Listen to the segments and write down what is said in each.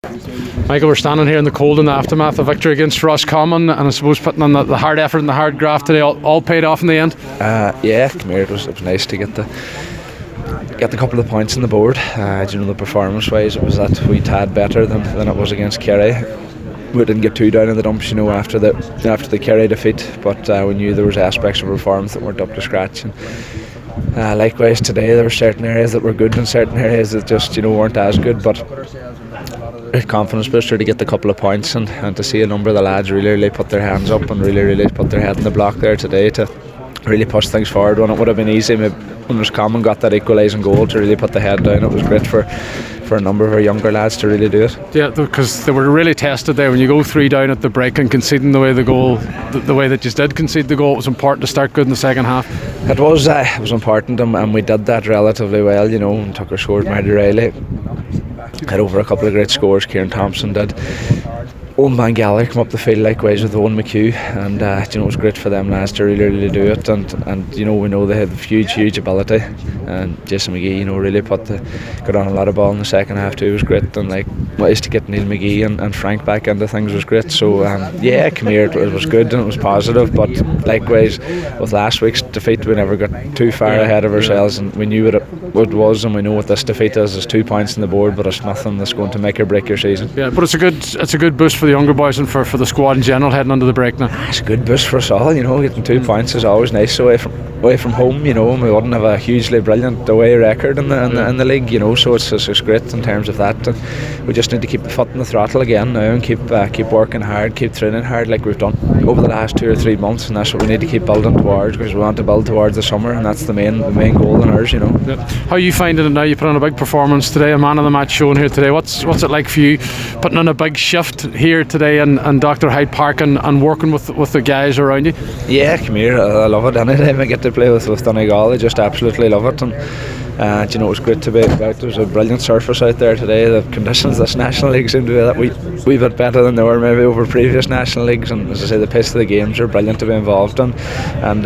Michael, we're standing here in the cold in the aftermath of victory against Roscommon, and I suppose putting on the hard effort and the hard graft today all paid off in the end. Yeah, come here. It was nice to get the couple of points on the board. The performance-wise, it was that wee tad better than it was against Kerry. We didn't get too down in the dumps, after the Kerry defeat, but we knew there was aspects of performance that weren't up to scratch. And likewise today, there were certain areas that were good and certain areas that just weren't as good, but a confidence booster to get the couple of points and to see a number of the lads really put their hands up and really put their head in the block there today to really push things forward when it would have been easy when Roscommon got that equalising goal to really put the head down. It was great for a number of our younger lads to really do it. Yeah, because they were really tested there. When you go 3 down at the break and conceding the way that you did concede the goal, it was important to start good in the second half. It was important, and we did that relatively well, and Tucker scored, Marty Riley had over a couple of great scores, Kieran Thompson did. Owen Van Gallagher come up the field likewise with Owen McHugh, and it was great for them lads to really do it, and we know they have huge ability, and Jason McGee really got on a lot of ball in the second half too. It was great, and ways to get Neil McGee and Frank back into things was great. So come here, it was good and it was positive, but likewise with last week's defeat we never got too far ahead of ourselves, and we knew what it was, and we know what this defeat is. There's 2 points on the board, but it's nothing that's going to make or break your season. Yeah, but it's a good boost for the younger boys and for the squad in general heading into the break now. It's a good boost for us all, getting 2 points is always nice away from home, and we wouldn't have a hugely brilliant away record in the league, so it's great in terms of that, and we just need to keep the foot on the throttle again now and keep working hard, keep training hard like we've done over the last 2 or 3 months, and that's what we need to keep building towards, because we want to build towards the summer, and that's the main goal in ours. Yeah. How are you finding it now? You put on a big performance today, a man of the match showing here today. What's it like for you putting on a big shift here today and Dr. Hyde Park and working with the guys around you? Yeah, come here, I love it. Anytime I get to play with Donegal, I just absolutely love it, and it was great to be out. There was a brilliant surface out there today. The conditions this National League seem to be that wee bit better than they were maybe over previous National Leagues, and as I say, the pace of the games are brilliant to be involved in, and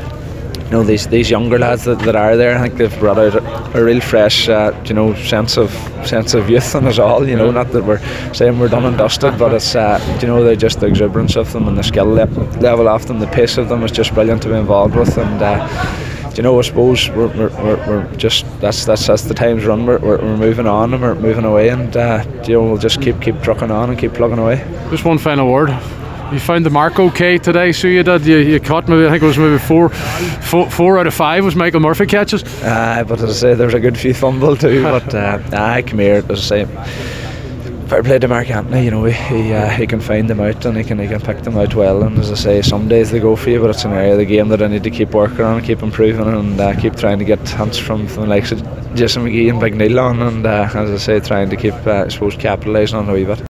these younger lads that are there, I think they've brought out a real fresh sense of youth in us all. Not that we're saying we're done and dusted, but it's they're just the exuberance of them and the skill level of them, the pace of them is just brilliant to be involved with, and I suppose we're just that's the time's run. We're moving on and we're moving away, and we'll just keep trucking on and keep plugging away. Just one final word. You found the mark okay today, so you did. You caught maybe, I think it was maybe four out of 5 was Michael Murphy catches. But as I say, there's a good few fumble too. But come here, as I say, fair play to Mark Anthony. He can find them out and he can pick them out well. And as I say, some days they go for you, but it's an area of the game that I need to keep working on, keep improving, and keep trying to get hints from the likes of Jason McGee and Big Neil on, and as I say, trying to keep capitalising on a wee bit.